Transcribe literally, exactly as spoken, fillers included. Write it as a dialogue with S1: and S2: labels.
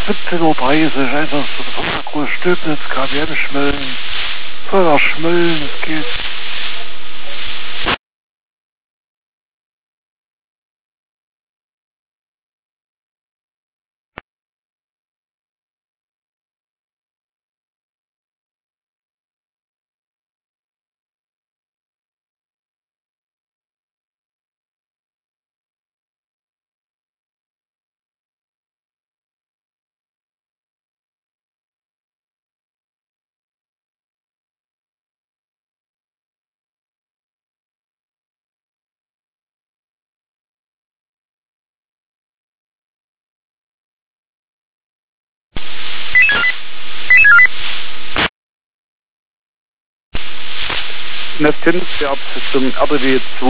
S1: siebzehn Uhr dreißig, Einsatzgruppe Sonderkurs Stöbnitz, K W M Schmölln, Förder Schmölln, es geht. Neptun, der Absystem R D W zwei.